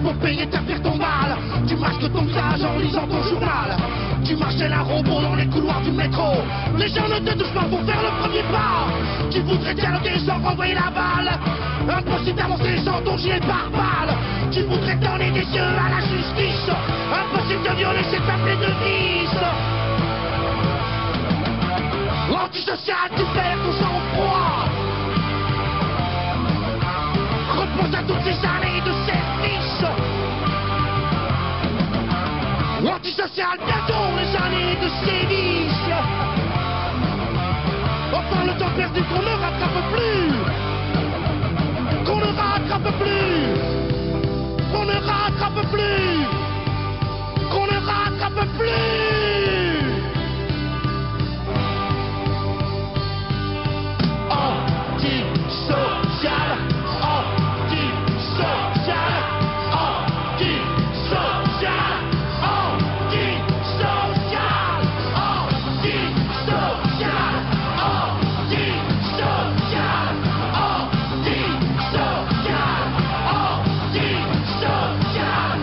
pour payer ta pire ton mal. Tu masques ton visage en lisant ton journal. Tu marchais un robot dans les couloirs du métro. Les gens ne te touchent pas pour faire le premier pas. Tu voudrais dialoguer sans renvoyer la balle. Impossible d'avancer sans ton gilet pare-balles. Tu voudrais donner des yeux à la justice. Impossible de violer cette appelée de vice. Antisocial, tu perds ton sang-froid. Repense à toutes ces années de service. Antisocial, bientôt les années de sévice. Enfin le temps perdu qu'on ne rattrape plus. Qu'on ne rattrape plus. Qu'on ne rattrape plus. Qu'on ne rattrape plus. Antisocial, antisocial, antisocial, antisocial, antisocial, antisocial, antisocial, antisocial,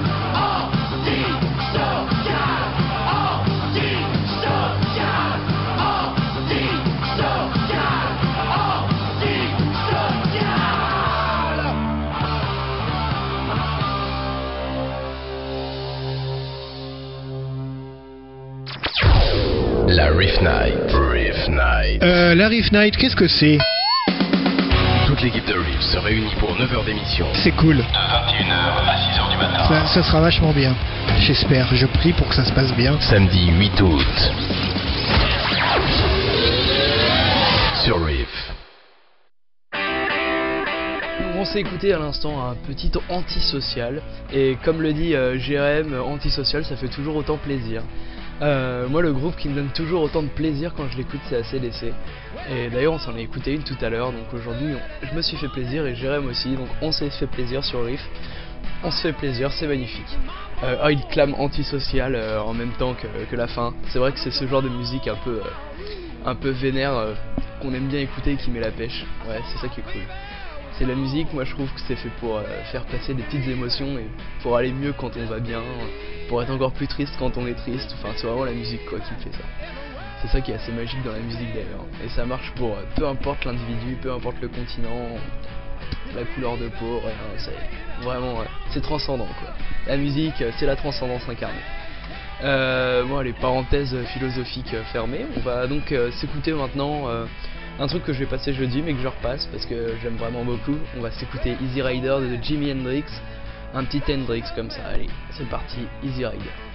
La Riff Night. Riff Night. La Riff Night, qu'est-ce que c'est? Toute l'équipe de Riff se réunit pour 9 heures d'émission. C'est cool. De 21h à 6h du matin. Ça sera vachement bien. J'espère, je prie pour que ça se passe bien. Samedi 8 août. Sur Riff. On s'est écouté à l'instant un petit antisocial. Et comme le dit Jérém, antisocial ça fait toujours autant plaisir. Moi le groupe qui me donne toujours autant de plaisir quand je l'écoute c'est AC/DC. Et d'ailleurs on s'en est écouté une tout à l'heure. Donc aujourd'hui je me suis fait plaisir et Jérém aussi. Donc on s'est fait plaisir sur Riff. On se fait plaisir, c'est magnifique. Il clame antisocial en même temps que la fin. C'est vrai que c'est ce genre de musique un peu vénère qu'on aime bien écouter et qui met la pêche. Ouais, c'est ça qui est cool. C'est la musique, moi je trouve que c'est fait pour faire passer des petites émotions et pour aller mieux quand on va bien, pour être encore plus triste quand on est triste. Enfin c'est vraiment la musique quoi qui me fait ça. C'est ça qui est assez magique dans la musique d'ailleurs. Et ça marche pour peu importe l'individu, peu importe le continent, la couleur de peau, rien, c'est vraiment c'est transcendant quoi. La musique c'est la transcendance incarnée. Bon les parenthèses philosophiques fermées, on va donc s'écouter maintenant un truc que je vais passer jeudi mais que je repasse parce que j'aime vraiment beaucoup. On va s'écouter Easy Rider de Jimi Hendrix, un petit Hendrix comme ça. Allez, c'est parti, Easy Rider.